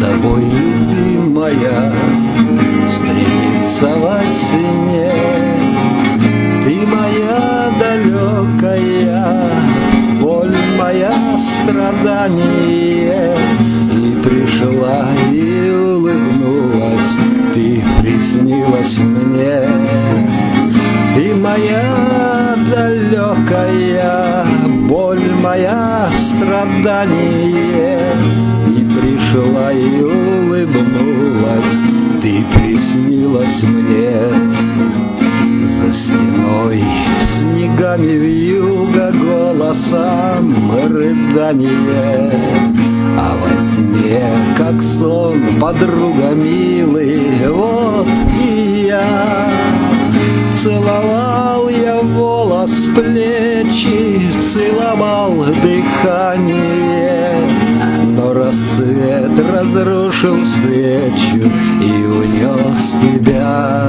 тобой, любимая, встретиться во сне. Ты моя далекая, боль моя, страдание. И пришла, и улыбнулась, ты приснилась мне. Ты моя далекая, боль моя, страдание. И пришла, и улыбнулась, ты приснилась мне. За стеной снегами вьюга, голосом рыдание. А во сне, как сон, подруга милый, вот и я. Целовал я волос, плечи, целовал дыхание. Но рассвет разрушил встречу и унес тебя.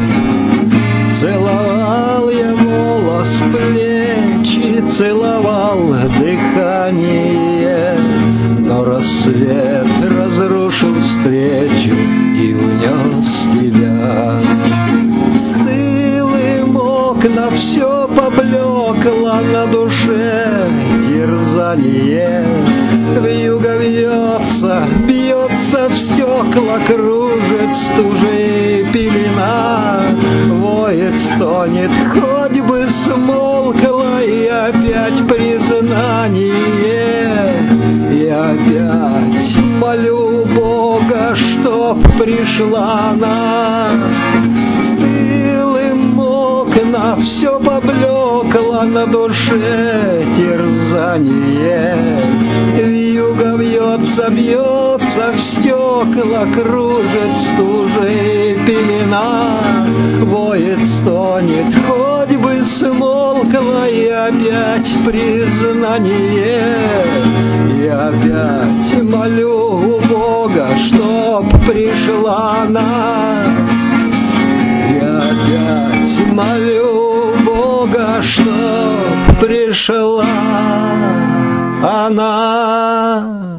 Целовал я волос, плечи, целовал дыхание. Но рассвет разрушил встречу и унес тебя. Стылым окна все поблекло, на душе терзание. Вьюга вьется, бьется в стекла, кружит стужи пелена. Воет, стонет, хоть бы смолкла, и опять признание. И опять молю Бога, чтоб пришла она. Стылым окна все поблекло, на душе терзание. Вьюга вьется, бьется в стекла, кружит стужи пелена. Воет, стонет, хоть бы смолкла, и опять признание. И опять молю Бога, чтоб пришла она. И опять молю Бога, чтоб пришла она.